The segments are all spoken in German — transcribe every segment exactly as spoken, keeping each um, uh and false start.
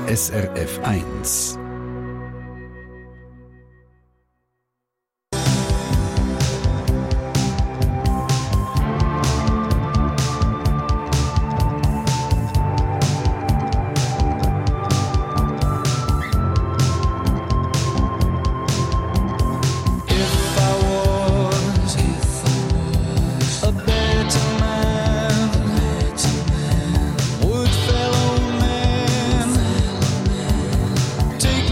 S R F eins. Take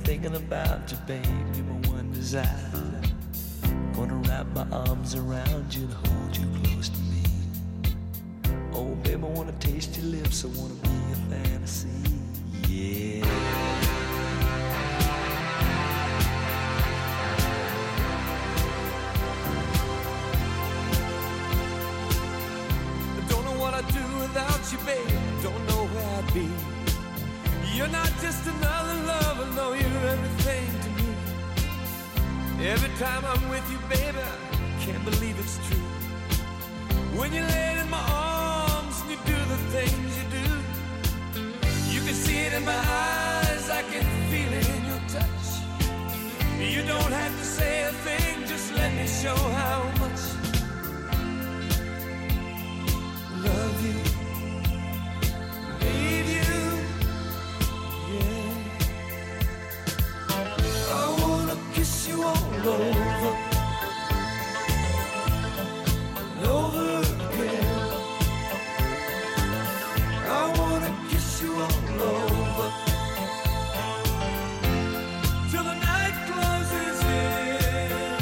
thinking about you, babe, you're my one desire. Gonna wrap my arms around you and hold you close to me. Oh, babe, I wanna taste your lips, I wanna be a fantasy, yeah. I don't know what I'd do without you, babe, don't know where I'd be. You're not just another lover, no, you're everything to me. Every time I'm with you, baby, I can't believe it's true. When you lay in my arms and you do the things you do, you can see it in my eyes, I can feel it in your touch. You don't have to say a thing, just let me show how much I love you, need you, yeah. I wanna kiss you all over, all over again. I wanna kiss you all over till the night closes in,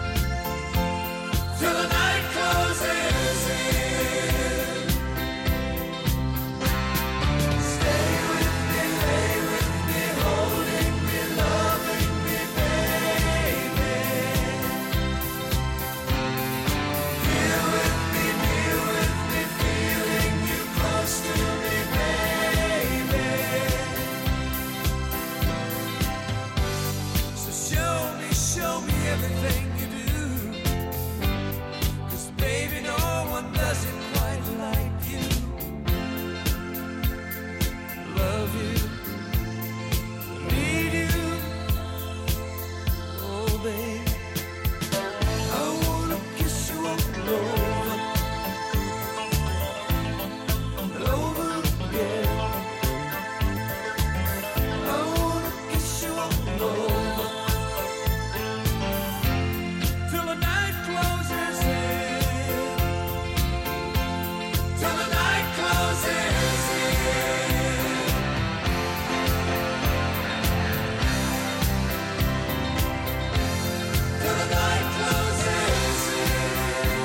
till the night closes in. Stay with me, lay with me, holding me, loving me, baby. Here with me, near with me, feeling you close to me, baby. So show me, show me everything you do, 'cause baby, no one does it quite like you. Love you, need you, oh baby. I wanna kiss you all over, all over again. I wanna kiss you all over till the night closes in, till the night closes in, till the night closes in,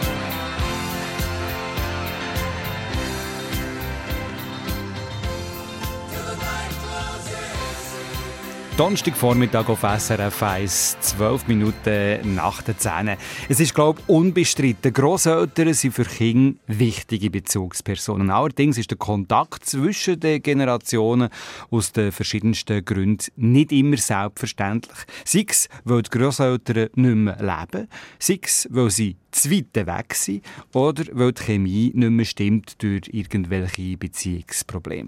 till the night closes in. Donnerstagvormittag auf S R F eins, zwölf Minuten nach der zehn. Es ist, glaube ich, unbestritten. Grosseltern sind für Kinder wichtige Bezugspersonen. Allerdings ist der Kontakt zwischen den Generationen aus den verschiedensten Gründen nicht immer selbstverständlich. Sei es, weil die Grosseltern nicht mehr leben, sei es, weil sie zu weit weg sind oder weil die Chemie nicht mehr stimmt durch irgendwelche Beziehungsprobleme.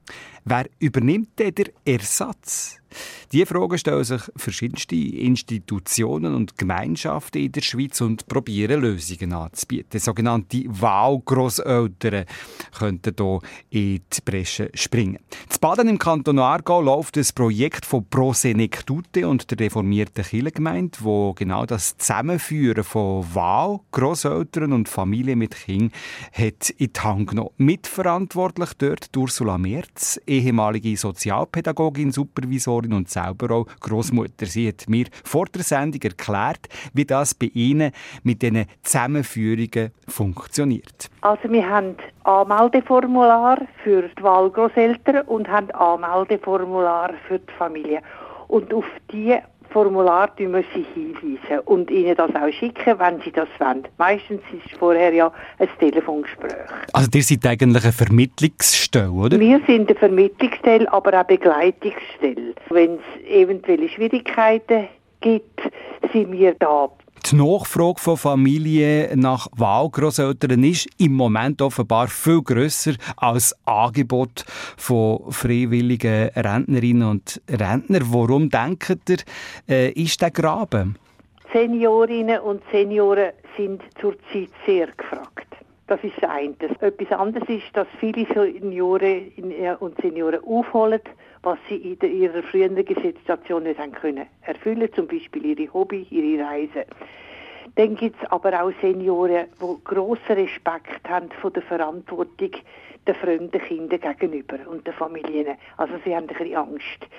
Wer übernimmt denn den Ersatz? Diese Fragen stellen sich verschiedenste Institutionen und Gemeinschaften in der Schweiz und probieren Lösungen anzubieten. Sogenannte Wahlgrosseltern könnten hier in die Bresche springen. In Baden im Kanton Aargau läuft ein Projekt von Pro Senectute und der reformierten Kirchengemeinde, wo genau das Zusammenführen von Wahlgrosseltern und Familien mit Kindern hat in die Hand genommen. Mitverantwortlich dort Ursula Merz, ehemalige Sozialpädagogin, Supervisorin und selber auch Grossmutter. Sie hat mir vor der Sendung erklärt, wie das bei Ihnen mit diesen Zusammenführungen funktioniert. Also wir haben Anmeldeformular für die Wahlgrosseltern und haben Anmeldeformular für die Familie. Und auf diese Formular tun wir sie hinweisen und ihnen das auch schicken, wenn sie das wollen. Meistens ist vorher ja ein Telefongespräch. Also ihr seid eigentlich eine Vermittlungsstelle, oder? Wir sind eine Vermittlungsstelle, aber auch Begleitungsstelle. Wenn es eventuelle Schwierigkeiten gibt, sind wir da. Die Nachfrage von Familien nach Wahlgrosseltern ist im Moment offenbar viel grösser als das Angebot von freiwilligen Rentnerinnen und Rentnern. Warum denkt ihr, äh, ist der Graben? Seniorinnen und Senioren sind zurzeit sehr gefragt. Das ist das eine. Etwas anderes ist, dass viele Senioren und Senioren aufholen, was sie in ihrer früheren Situation nicht haben können erfüllen, zum Beispiel ihre Hobby, ihre Reisen. Dann gibt es aber auch Senioren, die grossen Respekt haben von der Verantwortung den fremden Kindern gegenüber und den Familien. Also sie haben ein bisschen Angst.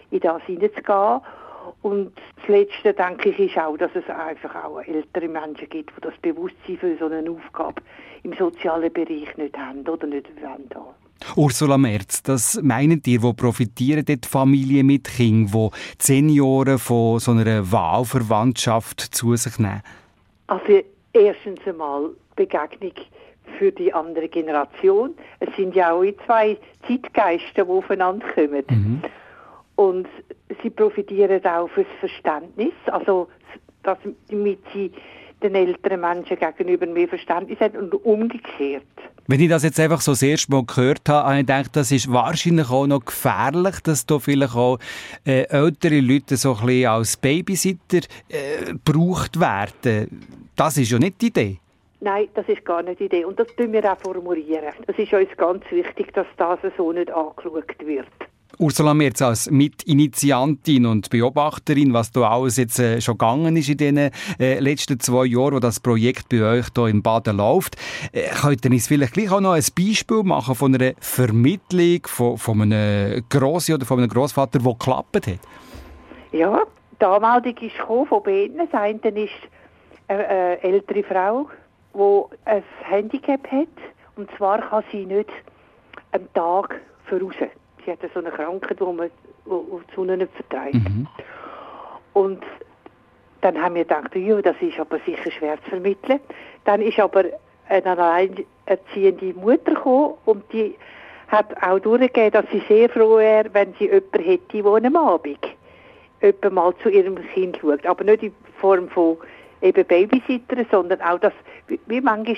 in das hineinzugehen. Und das Letzte, denke ich, ist auch, dass es einfach auch ältere Menschen gibt, die das Bewusstsein für so eine Aufgabe im sozialen Bereich nicht haben oder nicht wollen haben. Ursula Merz, das meinen ihr, wo profitieren die Familien mit Kindern, wo die Senioren von so einer Wahlverwandtschaft zu sich nehmen? Also erstens einmal Begegnung für die andere Generation. Es sind ja auch zwei Zeitgeister, die aufeinander kommen. Mhm. Und sie profitieren auch fürs Verständnis, also dass, damit sie den älteren Menschen gegenüber mehr Verständnis haben und umgekehrt. Wenn ich das jetzt einfach so das erste Mal gehört habe, habe ich gedacht, das ist wahrscheinlich auch noch gefährlich, dass da vielleicht auch äh, ältere Leute so ein bisschen als Babysitter äh, gebraucht werden. Das ist ja nicht die Idee. Nein, das ist gar nicht die Idee. Und das tun wir auch formulieren. Das ist uns ganz wichtig, dass das so nicht angeschaut wird. Ursula Merz, als Mitinitiantin und Beobachterin, was da alles jetzt äh, schon gegangen ist in den äh, letzten zwei Jahren, wo das Projekt bei euch hier in Baden läuft, äh, könnt ihr uns vielleicht gleich auch noch ein Beispiel machen von einer Vermittlung von, von einem Grossi oder von einem Grossvater, der geklappt hat? Ja, die Anmeldung ist gekommen von beiden. Das eine ist eine, eine ältere Frau, die ein Handicap hat. Und zwar kann sie nicht am Tag voraus. Sie hat so eine Krankheit, die man die Sonne nicht verträgt. Mhm. Und dann haben wir gedacht, ja, das ist aber sicher schwer zu vermitteln. Dann ist aber eine alleinerziehende Mutter gekommen und die hat auch durchgegeben, dass sie sehr froh wäre, wenn sie jemanden hätte, der am Abend jemand mal zu ihrem Kind schaut. Aber nicht in Form von eben Babysitter, sondern auch, dass, wie, wie manchmal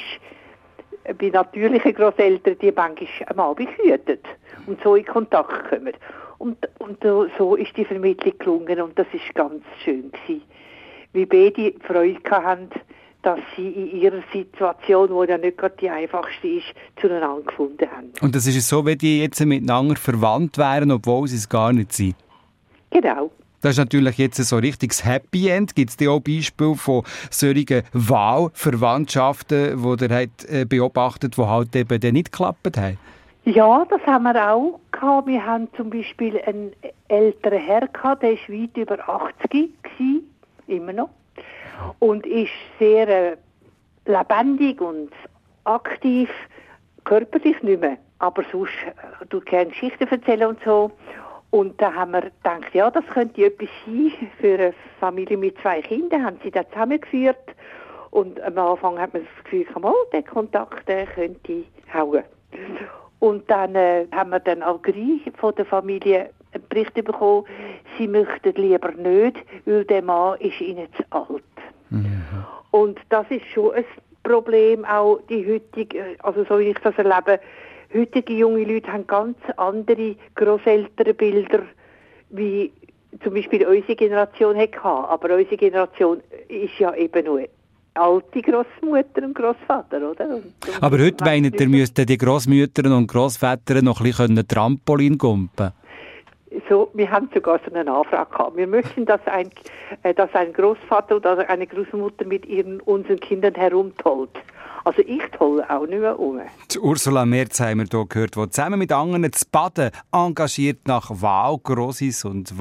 bei natürlichen Grosseltern, die manchmal am Abend hüten und so in Kontakt kommen. Und, und so ist die Vermittlung gelungen und das ist ganz schön gewesen. Wie beide Freude hatten, dass sie in ihrer Situation, die ja nicht gerade die einfachste ist, zueinander gefunden haben. Und das ist so, wie die jetzt miteinander verwandt wären, obwohl sie es gar nicht sind? Genau. Das ist natürlich jetzt so ein richtiges Happy End. Gibt es auch Beispiele von solchen Wahlverwandtschaften, die ihr habt beobachtet, die halt eben nicht geklappt haben? Ja, das haben wir auch gehabt. Wir haben zum Beispiel einen älteren Herr gehabt, der war weit über achtzig gewesen, immer noch. Und ist sehr äh, lebendig und aktiv, körperlich nicht mehr. Aber sonst äh, du kannst Geschichten erzählen und so. Und da haben wir gedacht, ja, das könnte etwas sein für eine Familie mit zwei Kindern. Haben sie da zusammengeführt. Und am Anfang hat man das Gefühl, oh, der Kontakt der könnte hauen. Und dann äh, haben wir dann auch gleich von der Familie einen Bericht bekommen, sie möchten lieber nicht, weil der Mann ist ihnen zu alt. Mhm. Und das ist schon ein Problem, auch die heutige, also so wie ich das erlebe, heutige junge Leute haben ganz andere Grosselternbilder, wie zum Beispiel unsere Generation hatte. Aber unsere Generation ist ja eben nur alte Grossmutter und Grossvater, oder? Und, und Aber heute meint ihr, müssten die Grossmütter und Grossväter noch ein bisschen Trampolin gumpen? So, wir haben sogar so eine Anfrage gehabt. Wir möchten, dass ein, äh, dass ein Grossvater oder eine Großmutter mit ihren, unseren Kindern herumtollt. Also ich tolle auch nicht mehr um. Die Ursula Merz haben wir hier gehört, die zusammen mit anderen zu Baden engagiert nach Wahlgrossis und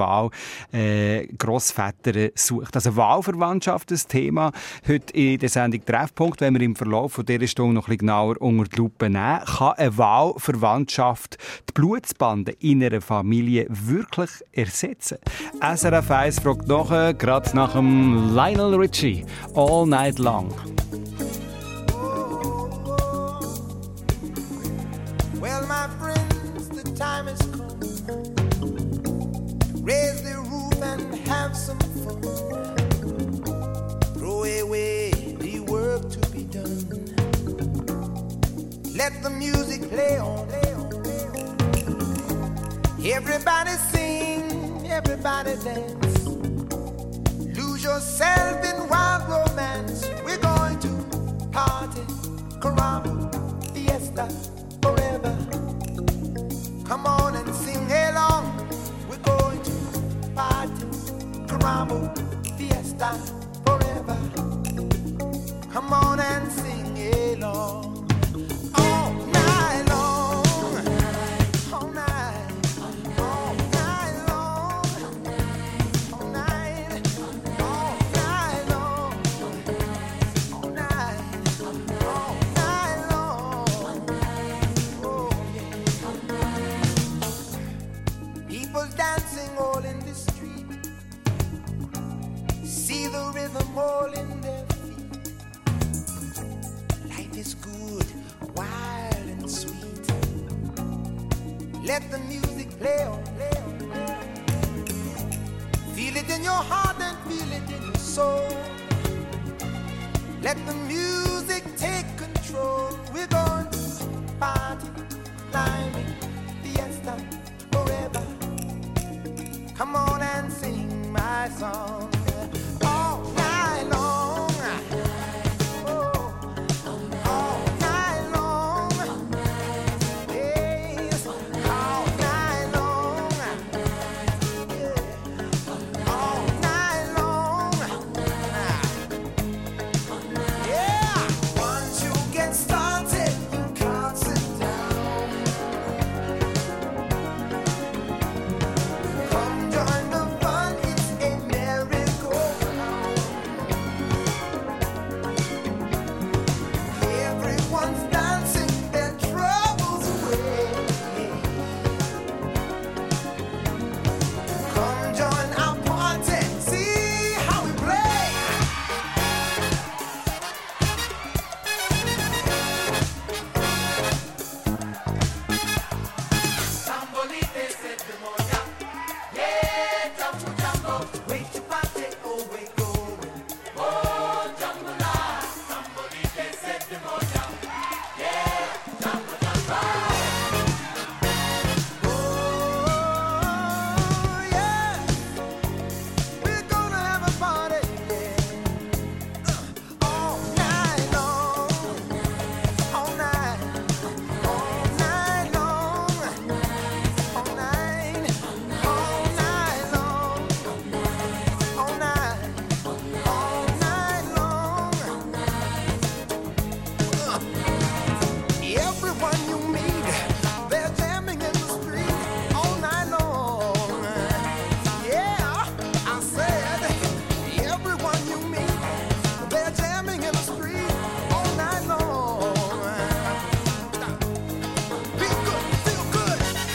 Wahlgrossvätern äh, sucht. Also Wahlverwandtschaft, das Thema heute in der Sendung Treffpunkt, wenn wir im Verlauf von dieser Stunde noch ein bisschen genauer unter die Lupe nehmen. Kann eine Wahlverwandtschaft die Blutsbande in einer Familie wirklich ersetzen? S R F eins fragt nachher, gerade nach dem Lionel Richie, All Night Long. Well, my friends, the time has come. Raise the roof and have some fun. Throw away the work to be done. Let the music play on. Everybody sing, everybody dance. Lose yourself in wild romance. We're going to party, caramba, fiesta. Forever. Come on and sing along. We're going to party, caramba, fiesta, forever. Come on and sing along. All night long. All night. All night long. your heart and feel it in your soul. Let the music take control. We're going to party, climbing, fiesta, forever. Come on and sing my song all night long. Oh, all night long. Yes, all night long. Yeah, all night long. Yeah, once you get started, you can't sit down. Come join the fun, it's a merry-go-round. Everyone's dancing their troubles away. Come join our party, see how we play. Sambolite se demonia, yeah, jumbo jumbo, wait your party, oh we going, oh jumbo la. Sambolite se demonia, yeah, jumbo jumbo. Oh yeah, we're gonna have a party, yeah, uh, all night long, all night, all night long. All night, all night long, all night, all night long. Everyone you meet, they're jamming in the street all night long. Yeah, I said, everyone you meet, they're jamming in the street all night long. Feel good, feel good.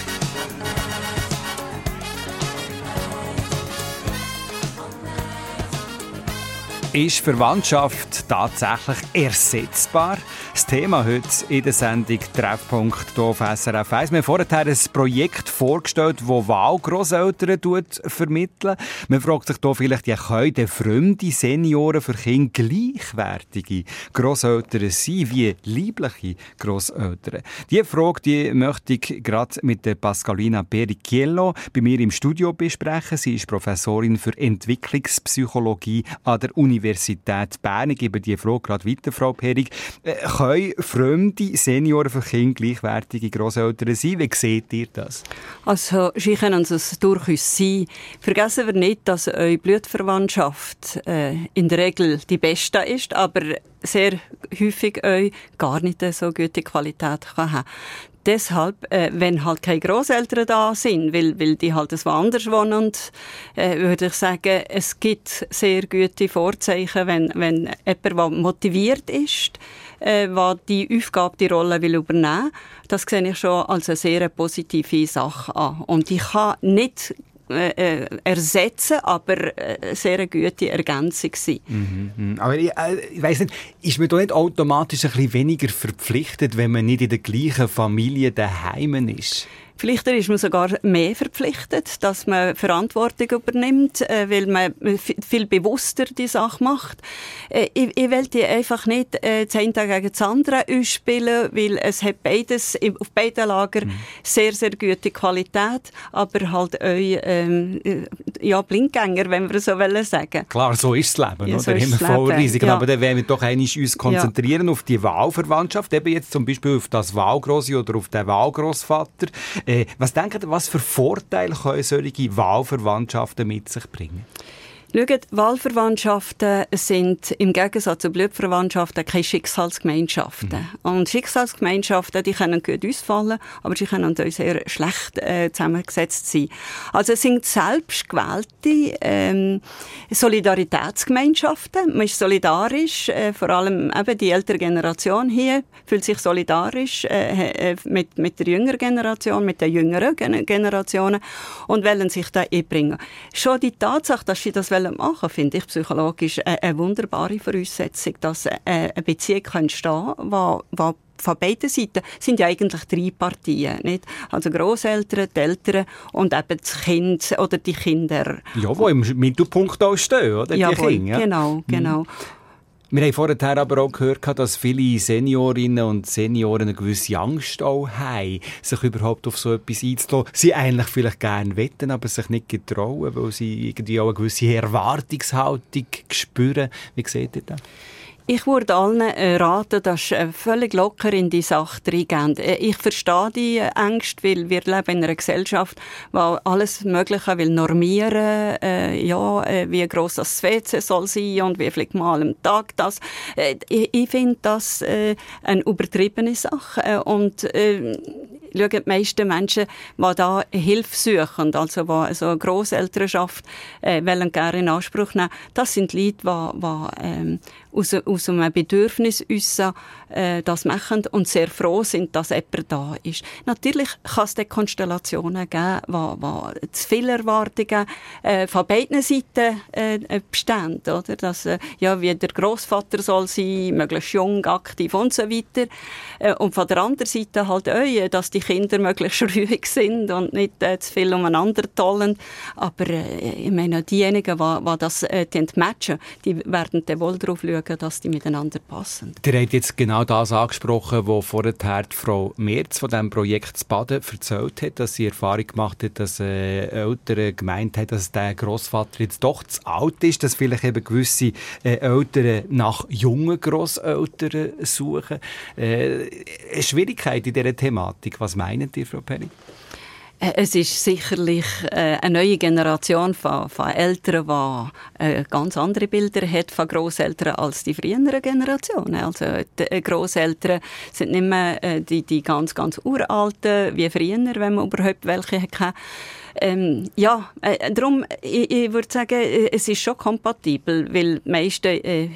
Ist Verwandtschaft tatsächlich ersetzbar? Das Thema heute in der Sendung Treffpunkt hier auf S R F eins. Wir haben vorher ein Projekt vorgestellt, das Wahlgrosseltern vermitteln. Man fragt sich hier vielleicht, ja, können fremde Senioren für Kinder gleichwertige Grosseltern sein wie liebliche Grosseltern? Diese Frage die möchte ich gerade mit der Pascalina Perichiello bei mir im Studio besprechen. Sie ist Professorin für Entwicklungspsychologie an der Universität Bern. Ich gebe die Frage gerade weiter, Frau Perig. Äh, können fremde Senioren für Kinder gleichwertige Grosseltern sein? Wie seht ihr das? Also, sie können es durchaus sein. Vergessen wir nicht, dass eure Blutverwandtschaft äh, in der Regel die beste ist, aber sehr häufig euch gar nicht so gute Qualität kann haben. Deshalb, äh, wenn halt keine Grosseltern da sind, weil, weil die halt woanders wohnen, äh, würde ich sagen, es gibt sehr gute Vorzeichen, wenn, wenn jemand, der motiviert ist, äh, der die Aufgabe, die Rolle will übernehmen. Das sehe ich schon als eine sehr positive Sache an. Und ich kann nicht Äh, ersetzen, aber äh, sehr eine gute Ergänzung sein. Mhm, aber ich, äh, ich weiss nicht, ist man da nicht automatisch ein bisschen weniger verpflichtet, wenn man nicht in der gleichen Familie daheim ist? Vielleicht ist man sogar mehr verpflichtet, dass man Verantwortung übernimmt, äh, weil man viel bewusster die Sache macht. Äh, ich, ich will die einfach nicht äh, das eine gegen das andere ausspielen, weil es hat beides auf beiden Lagern mhm. sehr, sehr gute Qualität, aber halt euch ähm, ja, Blindgänger, wenn wir so wollen sagen. Klar, so ist das Leben, ja, oder? So Immer voll Risiken. Ja. Aber dann wollen wir doch eigentlich uns konzentrieren ja. auf die Wahlverwandtschaft, eben jetzt zum Beispiel auf das Wahlgrossi oder auf den Wahlgrossvater. Äh, was denkt ihr, was für Vorteile können solche Wahlverwandtschaften mit sich bringen? Schaut, Wahlverwandtschaften sind im Gegensatz zu Blutverwandtschaften keine Schicksalsgemeinschaften. Mhm. Und Schicksalsgemeinschaften, die können gut ausfallen, aber sie können auch sehr schlecht äh, zusammengesetzt sein. Also es sind selbstgewählte ähm, Solidaritätsgemeinschaften. Man ist solidarisch, äh, vor allem eben die ältere Generation hier fühlt sich solidarisch äh, mit, mit der jüngeren Generation, mit den jüngeren Generationen und wollen sich da einbringen. Schon die Tatsache, dass sie das machen wollen, finde ich psychologisch eine, eine wunderbare Voraussetzung, dass eine Beziehung entstehen kann, die von beiden Seiten sind ja eigentlich drei Partien, nicht? Also Grosseltern, die Eltern und eben das Kind oder die Kinder. Ja, die im Mittelpunkt auch stehen, oder? Ja, die Kinder, ja, genau, genau. Mhm. Wir haben vorher aber auch gehört, dass viele Seniorinnen und Senioren eine gewisse Angst auch haben, sich überhaupt auf so etwas einzulassen. Sie eigentlich vielleicht gerne wetten, aber sich nicht getrauen, weil sie irgendwie auch eine gewisse Erwartungshaltung spüren. Wie seht ihr das? Ich würde allen raten, dass sie völlig locker in die Sache reingehen. Ich verstehe die Ängste, weil wir leben in einer Gesellschaft, die alles Mögliche will normieren, äh, ja, äh, wie gross das W C soll sein und wie viel Mal am Tag das. Äh, ich ich finde das äh, eine übertriebene Sache. Äh, und äh, schauen, die meisten Menschen, die da Hilfe suchen, also die also eine Grosselternschaft äh, wollen gerne in Anspruch nehmen, das sind Leute, die, die ähm, aus, aus einem Bedürfnis äußern, äh, das machen und sehr froh sind, dass jemand da ist. Natürlich kann es dort Konstellationen geben, wo, wo zu viele Erwartungen äh, von beiden Seiten äh, bestehen, oder? Dass, äh, ja, wie der Grossvater soll sein, möglichst jung, aktiv und so weiter. Äh, und von der anderen Seite halt auch, dass die Kinder möglichst ruhig sind und nicht äh, zu viel umeinander tollen. Aber äh, ich meine, diejenigen, die, die das äh, matchen, die werden dann wohl darauf schauen, dass die miteinander passen. Ihr habt jetzt genau das angesprochen, was vorher die Frau Merz von diesem Projekt zu Baden erzählt hat, dass sie Erfahrung gemacht hat, dass äh, Eltern gemeint haben, dass der Grossvater jetzt doch zu alt ist, dass vielleicht eben gewisse äh, Eltern nach jungen Grosseltern suchen. Äh, eine Schwierigkeit in dieser Thematik. Was meint ihr, Frau Perry? Es ist sicherlich äh, eine neue Generation von, von Eltern, die äh, ganz andere Bilder hat von Grosseltern als die früheren Generationen. Also die Grosseltern sind nicht mehr äh, die, die ganz, ganz uralten wie früher, wenn man überhaupt welche hatte. Ähm, ja, äh, darum, ich, ich würde sagen, es ist schon kompatibel, weil die meisten äh,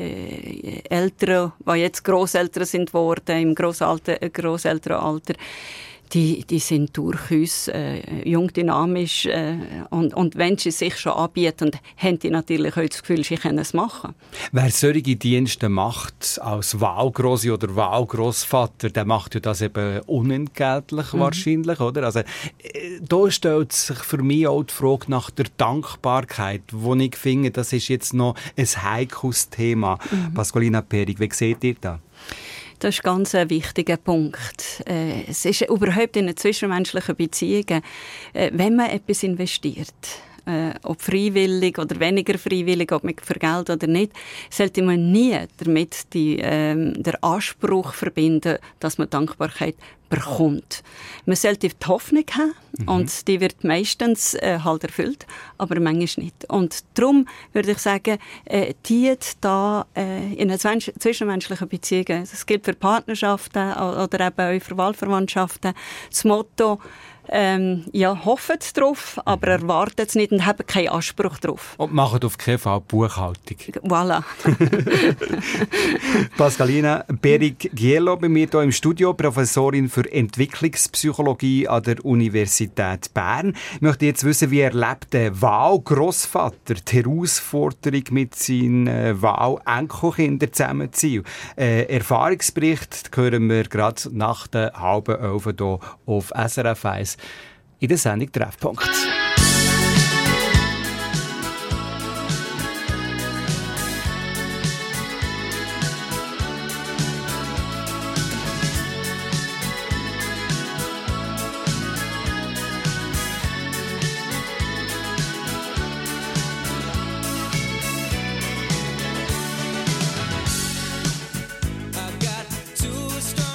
äh, Eltern, die jetzt Grosseltern sind worden, im Grossalter, äh, Grosselternalter, Die, die sind durchaus äh, jung, dynamisch äh, und, und wenn sie sich schon anbieten, haben die natürlich auch das Gefühl, sie können es machen. Wer solche Dienste macht als Wahlgrossi oder Wahlgrossvater, der macht ja das eben unentgeltlich mhm. wahrscheinlich, oder? Also, äh, da stellt sich für mich auch die Frage nach der Dankbarkeit, wo ich finde, das ist jetzt noch ein heikles Thema. Mhm. Pasqualina Perig, wie seht ihr das? Das ist ganz ein wichtiger Punkt. Äh, es ist überhaupt in den zwischenmenschlichen Beziehungen, äh, wenn man etwas investiert, äh, ob freiwillig oder weniger freiwillig, ob mit für Geld oder nicht, sollte man nie damit die, äh, den Anspruch verbinden, dass man Dankbarkeit bekommt. Man sollte die Hoffnung haben mhm. und die wird meistens äh, halt erfüllt, aber manchmal nicht. Und darum würde ich sagen, äh, die da äh, in den zwischenmenschlichen Beziehungen, das gilt für Partnerschaften oder eben auch für Wahlverwandtschaften, das Motto, Ähm, ja, hofft drauf, aber erwartet es nicht und habt keinen Anspruch drauf. Und macht auf keinen Fall Buchhaltung. Voilà. Pasqualina Perig-Giello bei mir hier im Studio, Professorin für Entwicklungspsychologie an der Universität Bern. Ich möchte jetzt wissen, wie erlebt der Wahlgrossvater die Herausforderung mit seinen äh, Wahlenkelkindern zusammenzuziehen. Äh, Erfahrungsbericht hören wir gerade nach der halben Elf hier auf S R F eins. In der Sendung Treffpunkt.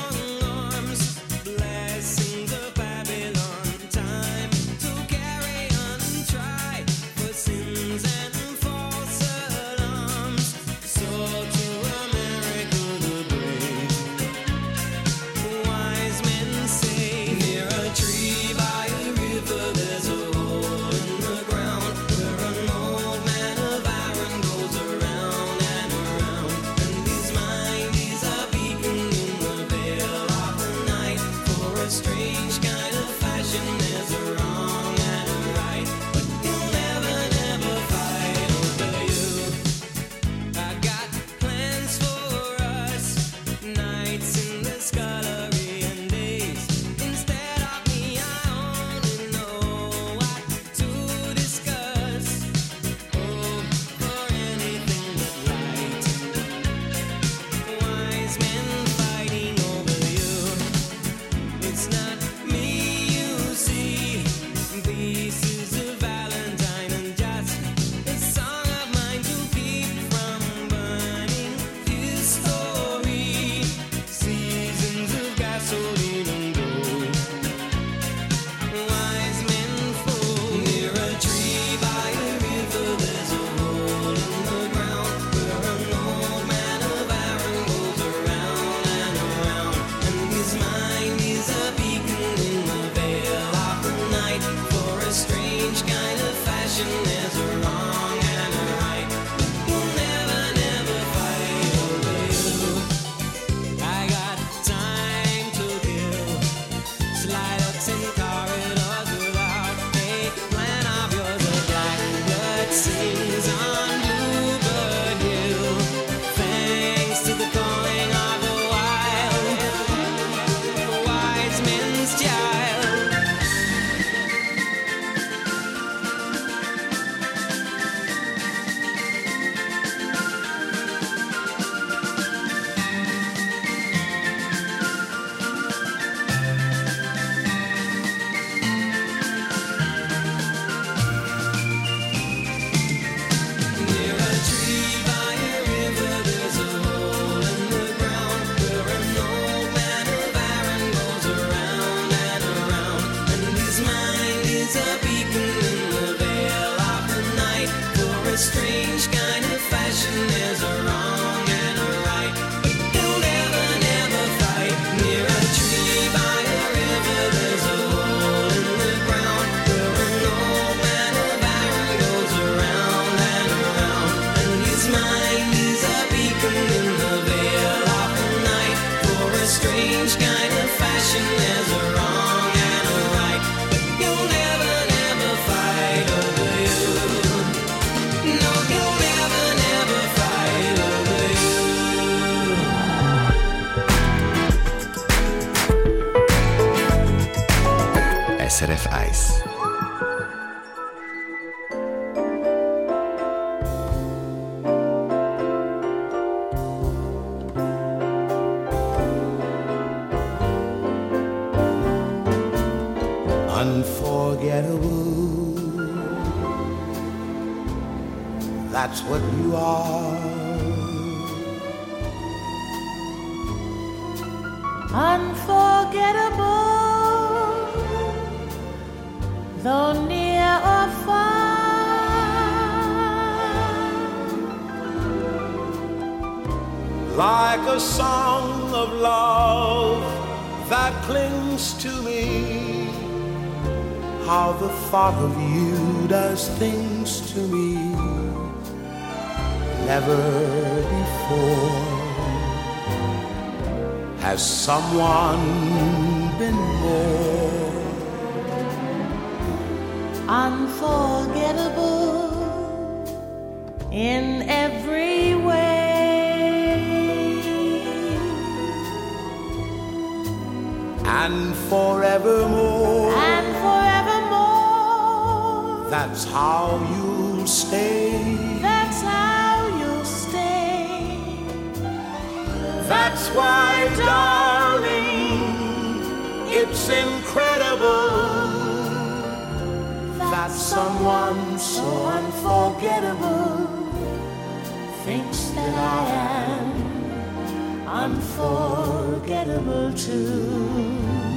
Blessing the Babylon time to carry strange kind of fashion. There's a wrong and a right. You'll never, never fight. Near a tree by a river, there's a hole in the ground where an old man of iron goes around and around. And his mind is a beacon in the veil of the night. For a strange kind of fashion, there's a wrong and a right. You'll never, never fight over you. No, you'll never, never fight over you. S R F eins. Unforgettable, that's what you are. Unforgettable, though near or far. Like a song of love that clings to me. How the thought of you does things to me. Never before has someone been more Unforgettable in every way. and forevermore. And forevermore. That's how you'll stay. That's how you'll stay. That's why, darling, it's incredible that someone so unforgettable thinks that I am unforgettable too.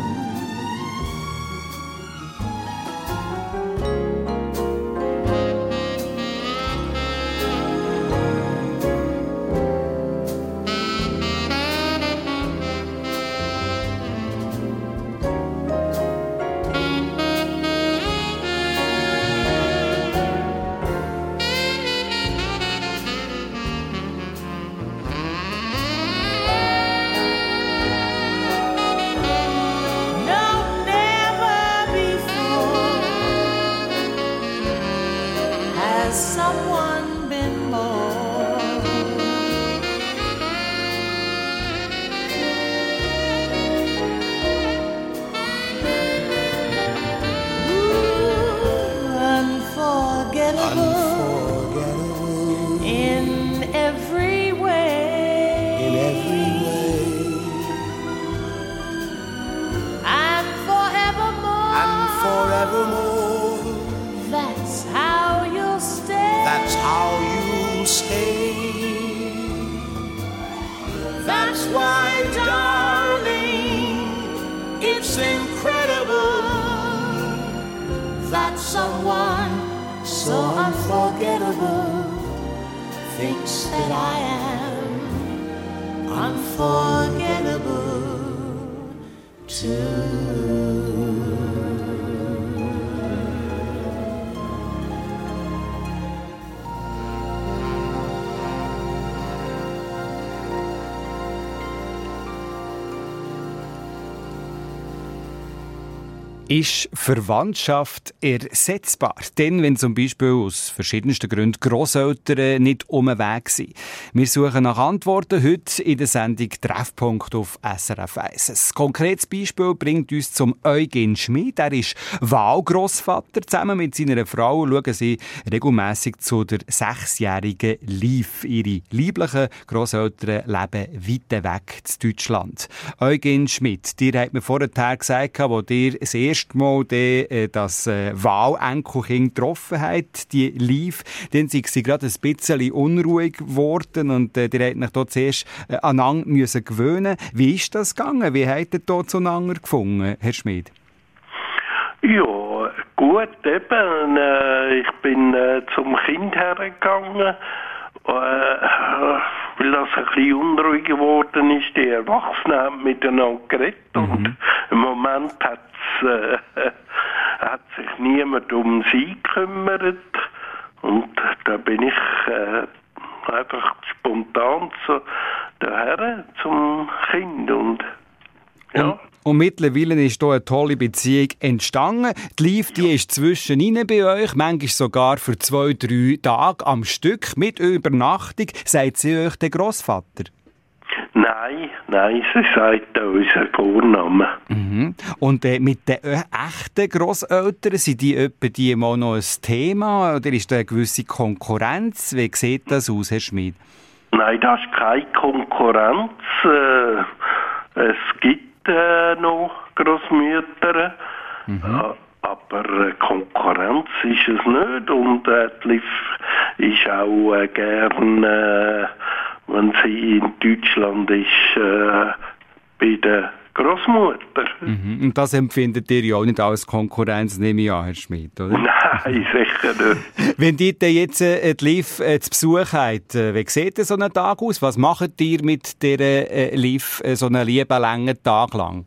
Ist Verwandtschaft ersetzbar? Denn, wenn zum Beispiel aus verschiedensten Gründen Grosseltern nicht um den Weg sind. Wir suchen nach Antworten heute in der Sendung «Treffpunkt» auf S R F eins. Ein konkretes Beispiel bringt uns zum Eugen Schmid. Er ist Wahlgrossvater. Zusammen mit seiner Frau schauen sie regelmässig zu der sechsjährigen Liv. Ihre lieblichen Grosseltern leben weit weg in Deutschland. Eugen Schmid, dir hat mir vorher gesagt, wo dir das erste Mal die, das äh, Wahlenkelkind getroffen hat, die Liv, dann sind sie gerade ein bisschen unruhig geworden und äh, die hätten sich dort zuerst äh, aneinander müssen gewöhnen. Wie ist das gegangen? Wie habt ihr dort zueinander gefunden, Herr Schmid? Ja, Gut, eben. Äh, ich bin äh, zum Kind hergegangen, äh, weil das ein bisschen unruhig geworden ist. Die Erwachsenen haben miteinander geredet mhm. und im Moment hat's, äh, hat sich niemand um sie gekümmert. Und da bin ich äh, einfach spontan zu, daher zum Kind. Und, ja. Und, und mittlerweile ist hier eine tolle Beziehung entstanden. Die Liv, die ist zwischenin bei euch, manchmal sogar für zwei, drei Tage am Stück mit Übernachtung. Seid sie euch der Grossvater? Nein, nein, sie sagt unseren Vornamen. Mhm. Und äh, mit den äh, echten Grosseltern, sind die etwa die mal noch ein Thema? Oder ist da eine gewisse Konkurrenz? Wie sieht das aus, Herr Schmid? Nein, das ist keine Konkurrenz. Äh, es gibt äh, noch Grossmütter, mhm. äh, aber äh, Konkurrenz ist es nicht. Und äh, die Liv ist auch äh, gern... Äh, wenn sie in Deutschland ist, äh, bei der Grossmutter. Mhm. Und das empfindet ihr ja auch nicht als Konkurrenz, nehme ich an, Herr Schmid, oder? Nein, sicher nicht. Wenn ihr denn jetzt äh, die Liv äh, zu Besuch habt, äh, wie sieht so ein Tag aus? Was macht ihr mit dieser äh, Liv äh, so einen lieben, langen Tag lang?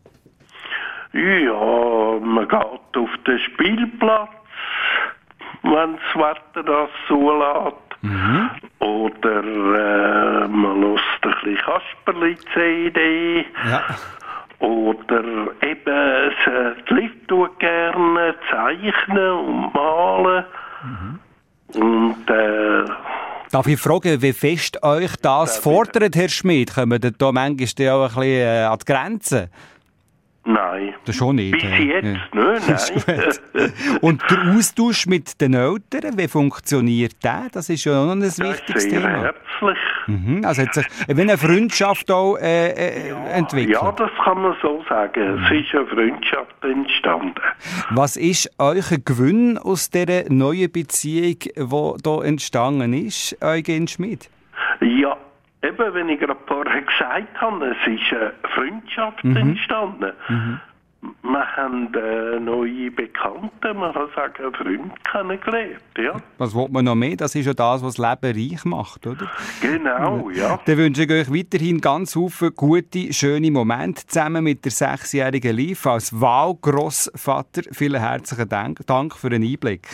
Ja, man geht auf den Spielplatz, wenn das Wetter das zulässt. Mhm. Oder äh, man hört ein bisschen Kasperli-C D. Ja. Oder eben, die Liv tut gerne zeichnen und malen. Mhm. Und, äh, Darf ich fragen, wie fest euch das fordert, Herr Schmid? Kommen ihr da manchmal auch ein bisschen äh, an die Grenzen? Nein. Das schon nicht. Bis jetzt ja. nicht, nein. Und der Austausch mit den Eltern, wie funktioniert der? Das ist ja auch noch ein das wichtiges ist sehr Thema. herzlich. Mhm. Also hat sich wie eine Freundschaft auch äh, äh, ja, entwickelt? Ja, das kann man so sagen. Mhm. Es ist eine Freundschaft entstanden. Was ist euer Gewinn aus dieser neuen Beziehung, die hier entstanden ist, Eugen Schmid? Ja, eben, wenn ich gerade vorher gesagt habe, es ist eine Freundschaft mhm. entstanden. Mhm. Wir haben äh, neue Bekannte, man kann sagen, einen Freund kennengelernt. Ja. Was will man noch mehr? Das ist ja das, was das Leben reich macht, oder? Genau, ja. Dann wünsche ich euch weiterhin ganz viele gute, schöne Momente zusammen mit der sechsjährigen Liv als Wahlgrossvater. Vielen herzlichen Dank, Dank für den Einblick.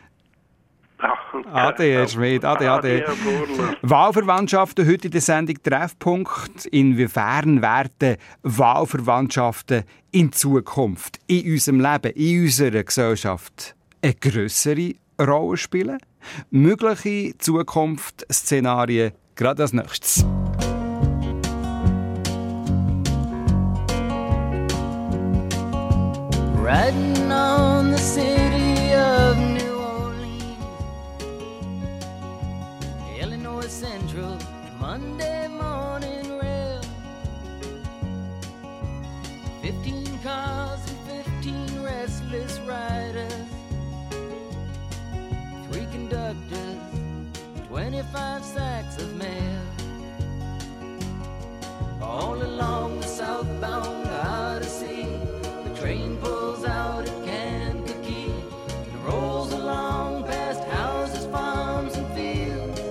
Ade, Herr Schmid, ade, ade. Wahlverwandtschaften heute in der Sendung Treffpunkt. Inwiefern werden Wahlverwandtschaften in Zukunft, in unserem Leben, in unserer Gesellschaft eine grössere Rolle spielen? Mögliche Zukunftsszenarien gerade als nächstes. Riding on the city of New Illinois Central, Monday morning rail. Fifteen cars and fifteen restless riders. Three conductors, twenty-five sacks of mail. All along the southbound Odyssey, the train pulls out at Kankakee and rolls along past houses, farms, and fields.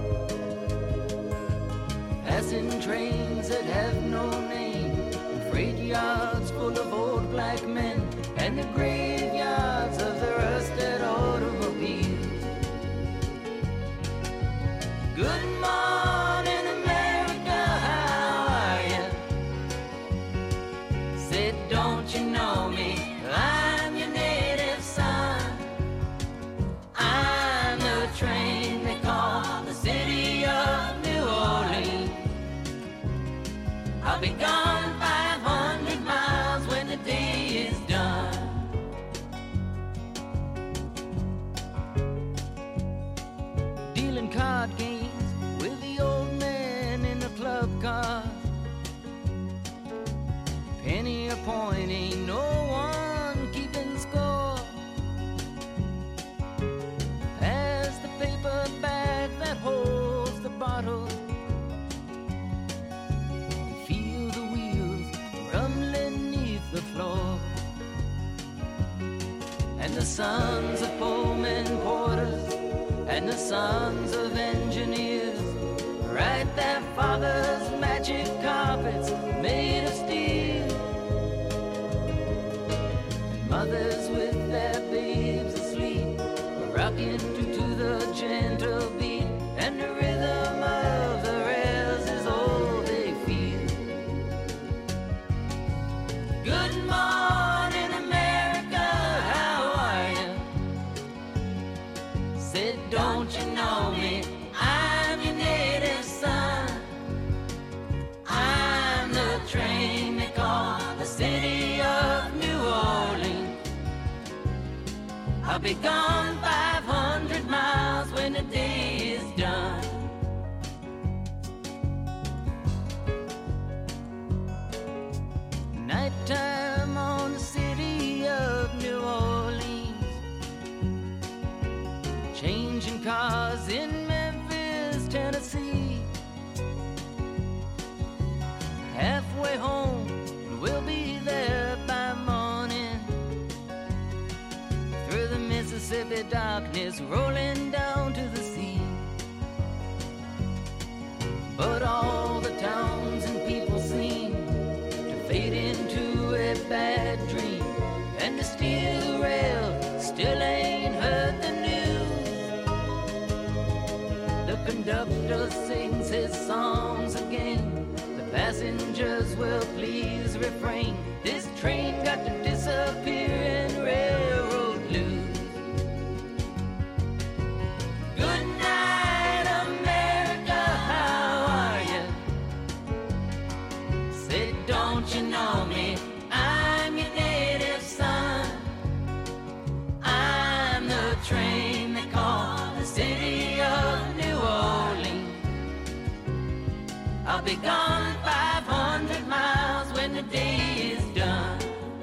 Passing trains that have no name, and freight yards full of old black men, and the graveyards of the rusted automobiles. Good morning, America, how are you? Said, don't you know me? I'm your native son. I'm the train they call the city of New Orleans. I'll be gone five hundred miles when the day is done. Dealing card games with the old man in the club car. Penny a point, ain't no one keeping score. As the paper bag that holds the bottle, feel the wheels rumbling neath the floor. And the sons of Pullman porters and the sons of engineers write their father's magic carpets made of steel. Mothers with their babes asleep are rocking to, to the gentle beat, and the rhythm of the rails is all they feel. Good morning, America, how are you? Said, don't you know me? I'm your native son. I'm the train they call the city of New Orleans. I'll be gone five hundred miles when the day is done. Nighttime on the city of New Orleans, changing cars in Memphis, Tennessee. Halfway home, we'll be there by morning. Through the Mississippi darkness, rolling down to the sea. But all the towns and people seem to fade into a bad dream, and the steel rail still ain't heard the news. The conductor sings his songs again. The passengers will please refrain. This train got to disappear in railroad blues. Good night, America, how are you? Say, don't you know me? I'm your native son. I'm the train they call the city of New Orleans. I'll be gone five hundred miles when the day is done.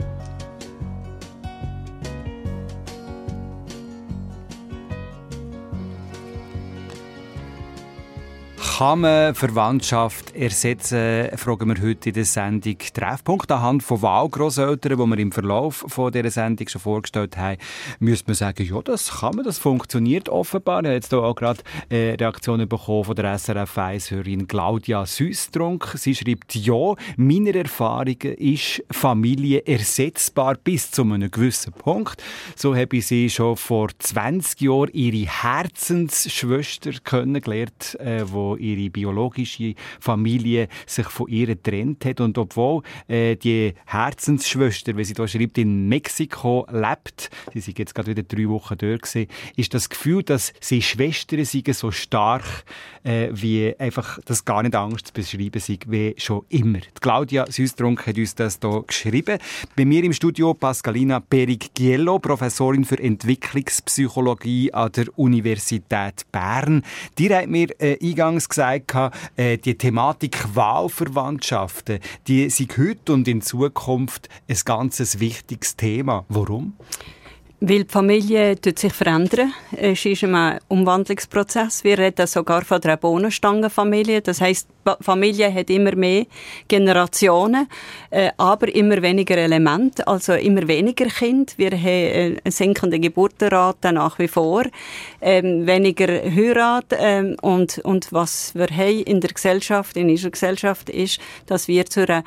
Kann man Verwandtschaft ersetzen, fragen wir heute in der Sendung Treffpunkt. Anhand von Wahlgrosseltern, die wir im Verlauf von dieser Sendung schon vorgestellt haben, müsste man sagen, ja, das kann man, das funktioniert offenbar. Ich habe jetzt hier auch gerade eine Reaktion bekommen von der S R F eins-Hörerin Claudia Süstrunk. Sie schreibt, ja, meiner Erfahrung ist Familie ersetzbar bis zu einem gewissen Punkt. So habe sie schon vor zwanzig Jahren ihre Herzensschwester kennengelernt, äh, wo ihre biologische Familie sich von ihr getrennt hat. Und obwohl äh, die Herzensschwester, wie sie da schreibt, in Mexiko lebt, sie sind jetzt gerade wieder drei Wochen dort gewesen, ist das Gefühl, dass sie Schwestern sind, so stark, äh, wie einfach das gar nicht Angst zu beschreiben sind, wie schon immer. Die Claudia Süstrunk hat uns das hier geschrieben. Bei mir im Studio Pascalina Pericchiello, Professorin für Entwicklungspsychologie an der Universität Bern. Die hat mir äh, eingangs gesagt, äh, die Thematik Wahlverwandtschaften, die sind heute und in Zukunft ein ganz wichtiges Thema. Warum? Weil die Familie tut sich verändern. Es ist ein Umwandlungsprozess. Wir reden sogar von einer Bohnenstangenfamilie. Das heisst, die Familie hat immer mehr Generationen, äh, aber immer weniger Elemente, also immer weniger Kinder. Wir haben eine sinkende Geburtenrate nach wie vor, ähm, weniger Heirat. Ähm, und, und was wir haben in der Gesellschaft, in unserer Gesellschaft, ist, dass wir zu einer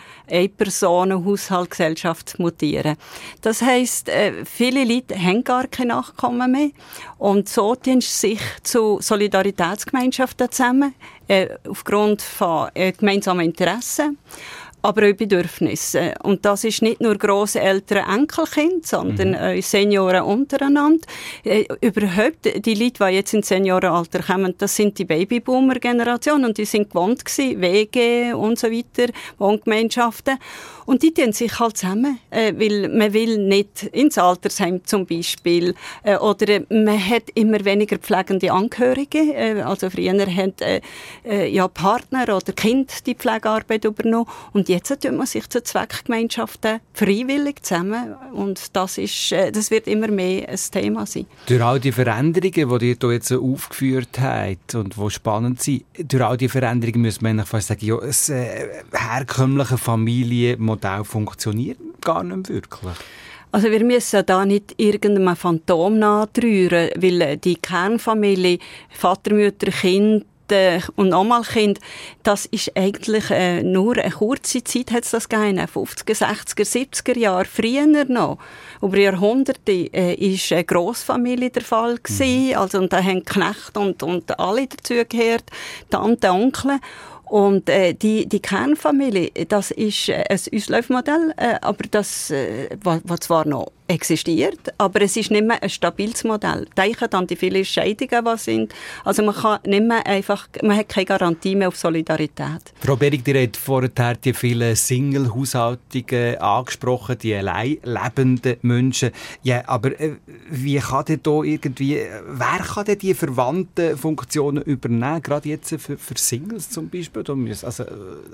Ein-Personen-Haushaltsgesellschaft mutieren. Das heisst, äh, viele Leute haben gar keine Nachkommen mehr. Und so tun sie sich zu Solidaritätsgemeinschaften zusammen, äh, aufgrund von äh, gemeinsamen Interessen, aber auch Bedürfnissen. Und das ist nicht nur Grosseltern, Enkelkind, sondern mhm. äh, Senioren untereinander. Äh, überhaupt, die Leute, die jetzt ins Seniorenalter kommen, das sind die Babyboomer-Generation und die sind gewohnt gewesen, W G und so weiter, Wohngemeinschaften. Und die tun sich halt zusammen, äh, weil man will nicht ins Altersheim zum Beispiel, äh, oder äh, man hat immer weniger pflegende Angehörige, äh, also früher hat äh, äh, ja Partner oder Kind die Pflegearbeit übernommen und jetzt tut man sich zu Zweckgemeinschaften freiwillig zusammen und das ist, äh, das wird immer mehr ein Thema sein. Durch all die Veränderungen, die ihr hier jetzt aufgeführt habt und die spannend sind, durch all die Veränderungen muss man fast sagen, ja, das äh, herkömmliche Familienmodell funktioniert gar nicht wirklich. Also wir müssen da nicht irgendeinem Phantom nachtrauern, weil die Kernfamilie, Vater, Mutter, Kind und nochmal Kind, das ist eigentlich äh, nur eine kurze Zeit, hat es das gegeben, fünfziger, sechziger, siebziger Jahre, früher noch. Über Jahrhunderte äh, ist eine Grossfamilie der Fall gewesen, mhm. also und da haben Knechte und, und alle dazugehört, Tante, Onkel. Und äh, die, die Kernfamilie, das ist äh, ein Auslaufmodell, äh, aber das, äh, was, was zwar noch existiert, aber es ist nicht mehr ein stabiles Modell. Denken an die vielen Scheidungen, die sind. Also man kann nicht mehr einfach, man hat keine Garantie mehr auf Solidarität. Frau Berig, die hat vorher die vielen Single-Haushaltungen angesprochen, die allein lebenden Menschen. Ja, aber äh, wie kann denn da irgendwie, wer kann denn die verwandten Funktionen übernehmen, gerade jetzt für, für Singles zum Beispiel? Also, äh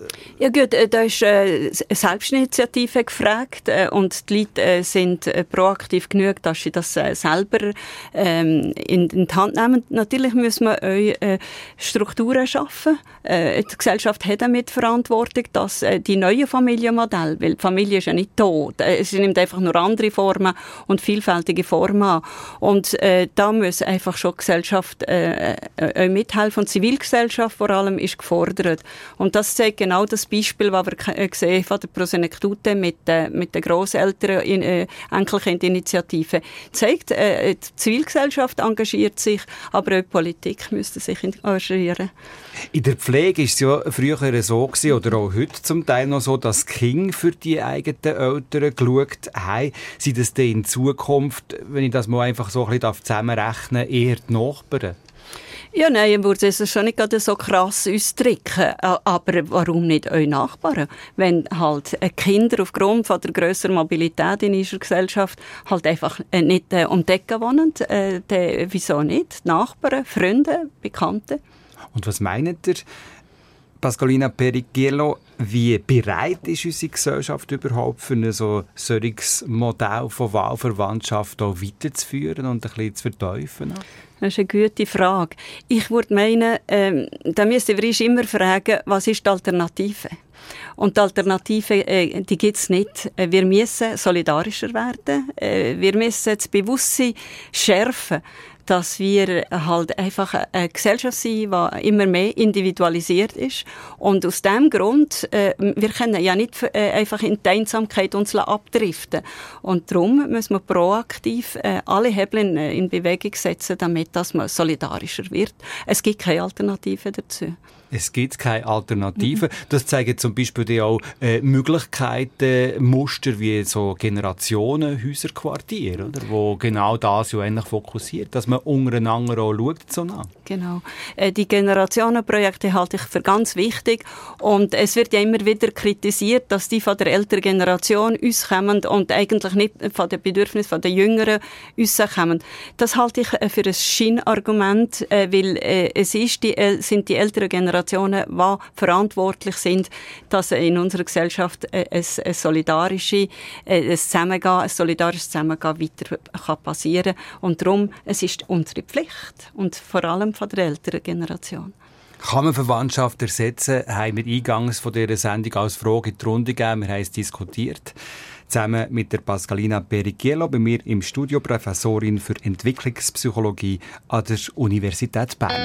ja gut, da ist äh, Selbstinitiative gefragt äh, und die Leute äh, sind äh, proaktiv genug, dass sie das äh, selber ähm, in, in die Hand nehmen. Natürlich müssen wir euch äh, Strukturen schaffen. Äh, die Gesellschaft hat damit Verantwortung, dass äh, die neuen Familienmodelle, weil die Familie ist ja nicht tot, äh, sie nimmt einfach nur andere Formen und vielfältige Formen an. Und äh, da muss einfach schon die Gesellschaft äh, äh, mithelfen und die Zivilgesellschaft vor allem ist gefordert. Und das zeigt genau das Beispiel, was wir gesehen von der Prosenektute mit, äh, mit den Grosseltern in äh, Enkelkindinitiative. Zeigt, äh, die Zivilgesellschaft engagiert sich, aber auch die Politik müsste sich engagieren. In der Pflege war es ja früher so gewesen, oder auch heute zum Teil noch so, dass die Kinder für die eigenen Eltern geschaut haben. Sind das denn in Zukunft, wenn ich das mal einfach so ein bisschen zusammenrechnen darf, eher die Nachbarn? Ja, nein, ich würde es schon nicht gerade so krass ausdrücken. Aber warum nicht eure Nachbarn? Wenn halt Kinder aufgrund von der grösseren Mobilität in unserer Gesellschaft halt einfach nicht äh, um die Ecke wohnen, äh, dann, wieso nicht? Nachbarn, Freunde, Bekannte. Und was meint ihr, Pascalina Pericchiello, wie bereit ist unsere Gesellschaft überhaupt für ein so solches Modell von Wahlverwandtschaft auch weiterzuführen und ein bisschen zu vertiefen? Das ist eine gute Frage. Ich würde meinen, ähm, da müssen wir uns immer fragen, was ist die Alternative? Und die Alternative, äh, die gibt es nicht. Wir müssen solidarischer werden. Äh, wir müssen das Bewusstsein schärfen, dass wir halt einfach eine Gesellschaft sind, die immer mehr individualisiert ist. Und aus diesem Grund, äh, wir können ja nicht äh, einfach in die Einsamkeit uns abdriften. Und darum müssen wir proaktiv äh, alle Hebel in, in Bewegung setzen, damit dass man solidarischer wird. Es gibt keine Alternative dazu. Es gibt keine Alternative. Mhm. Das zeigen zum Beispiel die auch äh, Möglichkeiten, Muster wie so Generationen, Häuserquartiere, oder? Wo genau das ja eigentlich fokussiert, dass man untereinander auch schaut. So nah. Genau. Äh, die Generationenprojekte halte ich für ganz wichtig und es wird ja immer wieder kritisiert, dass die von der älteren Generation uns kommen und eigentlich nicht von den Bedürfnissen der Jüngeren uns kommen. Das halte ich äh, für ein Scheinargument, äh, weil äh, es ist die, äh, sind die älteren Generationen, die verantwortlich sind, dass in unserer Gesellschaft ein, ein, solidarische, ein, Zusammengehen, ein solidarisches Zusammengehen weiter kann passieren. Und darum, es ist unsere Pflicht. Und vor allem von der älteren Generation. Kann man Verwandtschaft ersetzen? Haben wir eingangs von dieser Sendung als Frage in die Runde gegeben. Wir haben es diskutiert. Zusammen mit der Pascalina Pericchiello, bei mir im Studio, Professorin für Entwicklungspsychologie an der Universität Bern.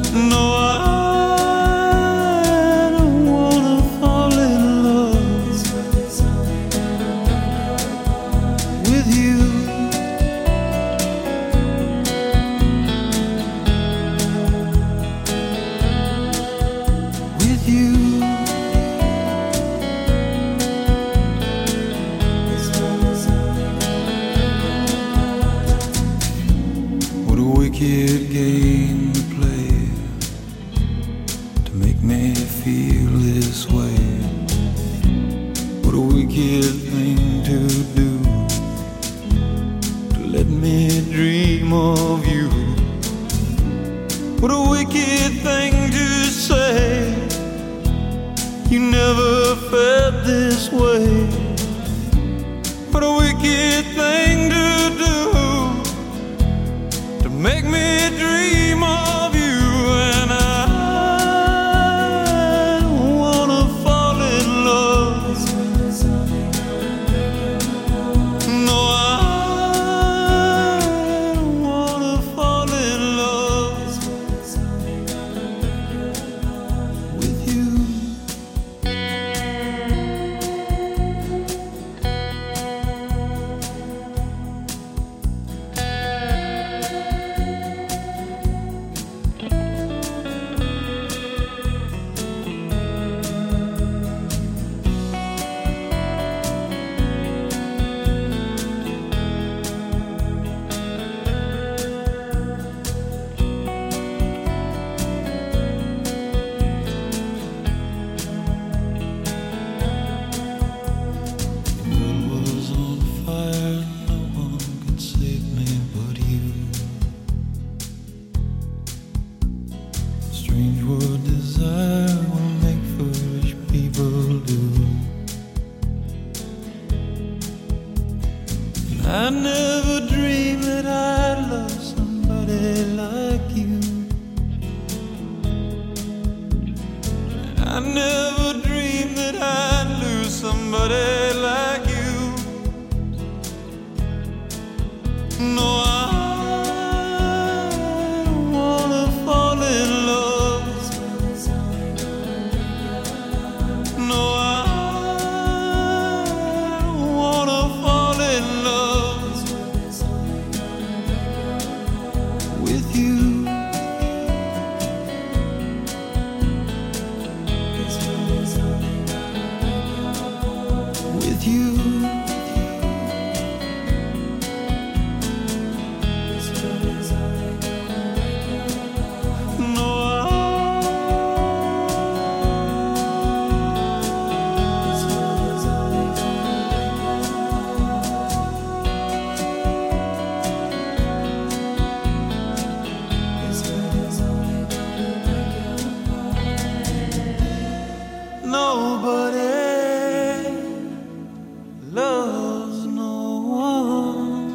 No, I don't wanna fall in love with you. With you. What a wicked game to play to make me feel this way. What a wicked thing to do to let me dream of you. What a wicked thing to say. You never felt this way. What a wicked thing to do to make me dream of you. And I don't wanna fall in love. No, I don't wanna fall in love with you. I never dreamed that I'd love somebody like you. I never dreamed that I'd lose somebody like you. No, I don't wanna fall in love. No, I don't wanna fall in love with you. With you. Nobody loves no one.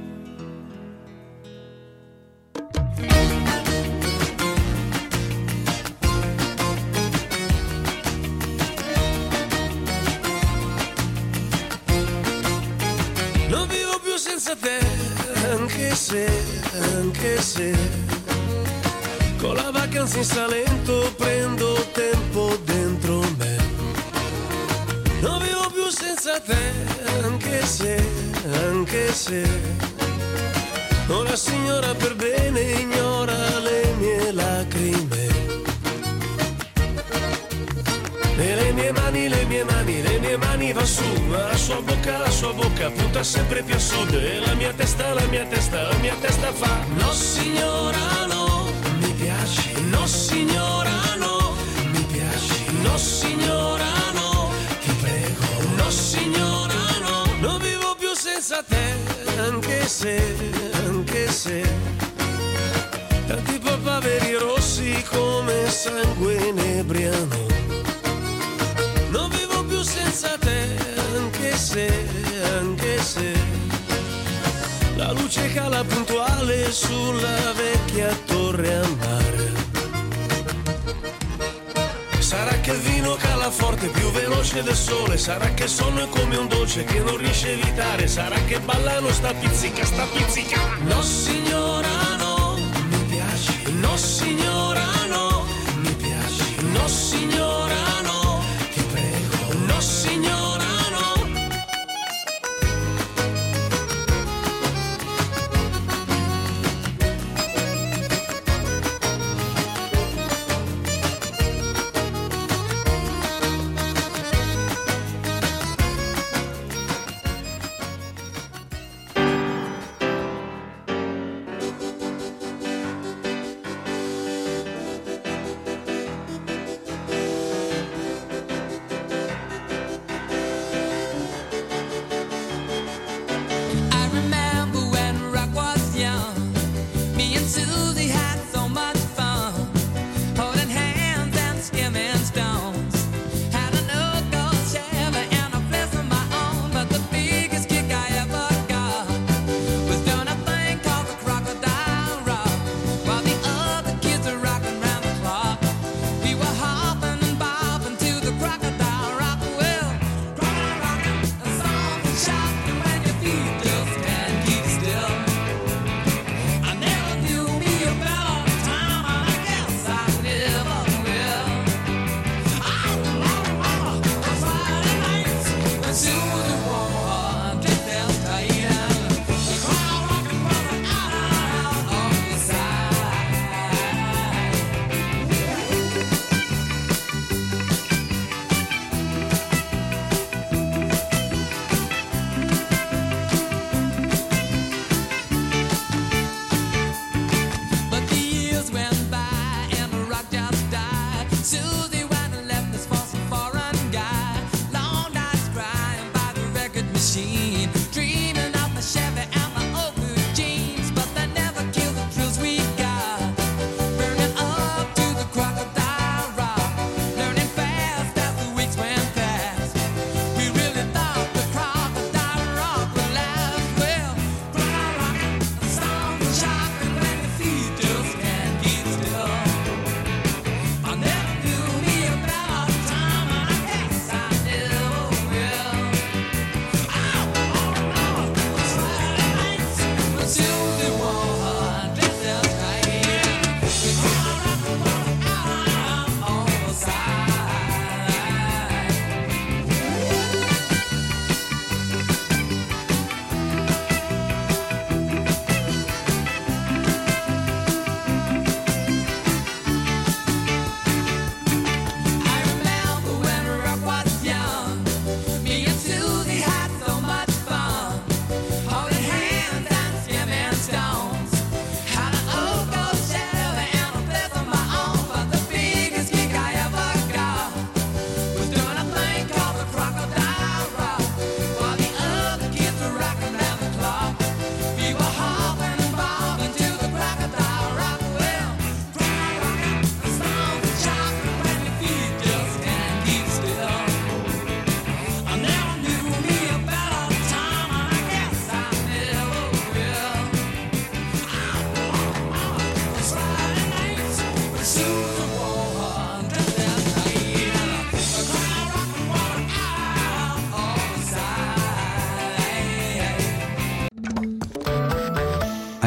Non vivo più senza te, anche se, anche se con la vacanza in Salento prendo tempo dentro me. Non vivo più senza te, anche se, anche se una signora per bene ignora le mie lacrime. E le mie mani, le mie mani, le mie mani va su, ma la sua bocca, la sua bocca punta sempre più a sud. E la mia testa, la mia testa, la mia testa fa no signora no, mi piaci, no signora no, mi piaci, no signora no, ti prego, no signora no. Non vivo più senza te, anche se, anche se tanti papaveri rossi come sangue inebriano. Non vivo più senza te, anche se, anche se la luce cala puntuale sulla vecchia torre a mare. Sarà che il vino cala forte, più veloce del sole. Sarà che il sonno è come un dolce che non riesce a evitare. Sarà che ballano sta pizzica, sta pizzica. No signora no, mi piaci. No signora no.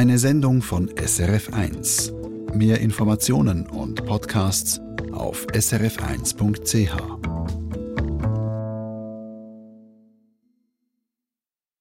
Eine Sendung von S R F eins. Mehr Informationen und Podcasts auf s r f eins punkt c h.